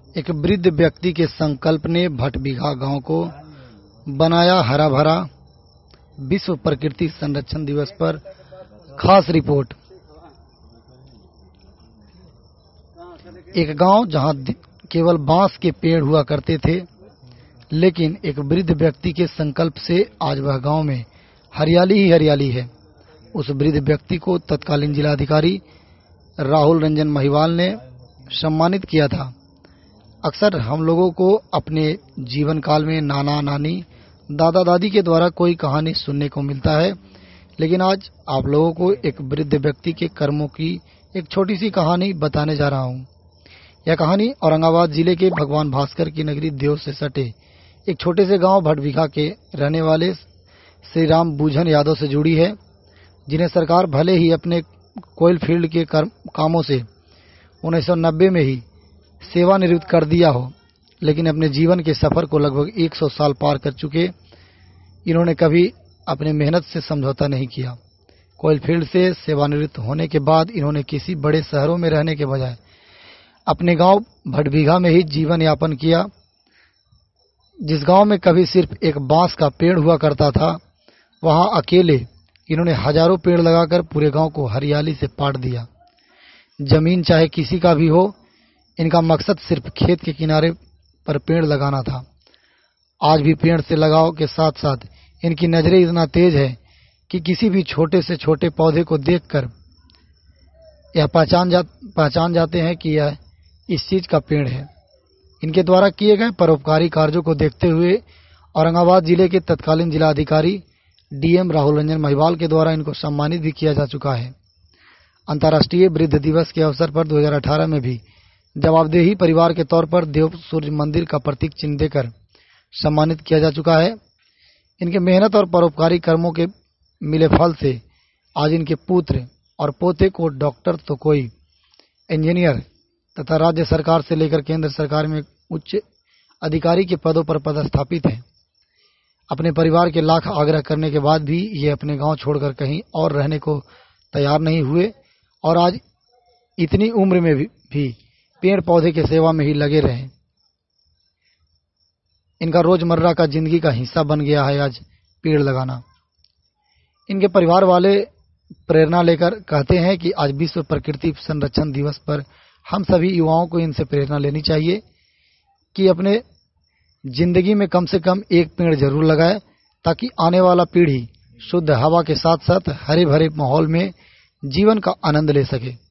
एक वृद्ध व्यक्ति के संकल्प ने भटबिघा गांव को बनाया हरा भरा। विश्व प्रकृति संरक्षण दिवस पर खास रिपोर्ट। एक गांव जहां केवल बांस के पेड़ हुआ करते थे, लेकिन एक वृद्ध व्यक्ति के संकल्प से आज वह गांव में हरियाली ही हरियाली है। उस वृद्ध व्यक्ति को तत्कालीन जिलाधिकारी राहुल रंजन महिवाल ने सम्मानित किया था। अक्सर हम लोगों को अपने जीवन काल में नाना नानी दादा दादी के द्वारा कोई कहानी सुनने को मिलता है, लेकिन आज आप लोगों को एक वृद्ध व्यक्ति के कर्मों की एक छोटी सी कहानी बताने जा रहा हूं। यह कहानी औरंगाबाद जिले के भगवान भास्कर की नगरी देव से सटे एक छोटे से गांव भटबिघा के रहने वाले श्री राम बूझन यादव से जुड़ी है, जिन्हें सरकार भले ही अपने कोयल फील्ड के कामों से 1990 में ही सेवानिवृत्त कर दिया हो, लेकिन अपने जीवन के सफर को लगभग 100 साल पार कर चुके इन्होंने कभी अपने मेहनत से समझौता नहीं किया। कोयल फील्ड से सेवानिवृत्त होने के बाद इन्होंने किसी बड़े शहरों में रहने के बजाय अपने गांव भटबिघा में ही जीवन यापन किया। जिस गांव में कभी सिर्फ एक बांस का पेड़ हुआ करता था, वहां अकेले इन्होंने हजारों पेड़ लगाकर पूरे गांव को हरियाली से पाट दिया। जमीन चाहे किसी का भी हो, इनका मकसद सिर्फ खेत के किनारे पर पेड़ लगाना था। आज भी पेड़ से लगाव के साथ साथ इनकी नजरें इतना तेज है कि किसी भी छोटे से छोटे पौधे को देखकर यह पहचान जाते हैं कि यह इस चीज का पेड़ है। इनके द्वारा किए गए परोपकारी कार्यों को देखते हुए औरंगाबाद जिले के तत्कालीन जिलाधिकारी डीएम राहुल रंजन महिवाल के द्वारा इनको सम्मानित भी किया जा चुका है। अंतर्राष्ट्रीय वृद्ध दिवस के अवसर पर 2018 में भी जवाबदेही परिवार के तौर पर देव सूर्य मंदिर का प्रतीक चिन्ह देकर सम्मानित किया जा चुका है। इनके मेहनत और परोपकारी कर्मों के मिले फल से आज इनके पुत्र और पोते को डॉक्टर तो कोई इंजीनियर तथा राज्य सरकार से लेकर केंद्र सरकार में उच्च अधिकारी के पदों पर पदस्थापित हैं। अपने परिवार के लाख आग्रह करने के बाद भी ये अपने गांव छोड़कर कहीं और रहने को तैयार नहीं हुए और आज इतनी उम्र में भी पेड़ पौधे के सेवा में ही लगे रहे। इनका रोजमर्रा का जिंदगी का हिस्सा बन गया है आज पेड़ लगाना। इनके परिवार वाले प्रेरणा लेकर कहते हैं कि आज विश्व प्रकृति संरक्षण दिवस पर हम सभी युवाओं को इनसे प्रेरणा लेनी चाहिए कि अपने जिंदगी में कम से कम एक पेड़ जरूर लगाए, ताकि आने वाला पीढ़ी शुद्ध हवा के साथ साथ हरे भरे माहौल में जीवन का आनंद ले सके।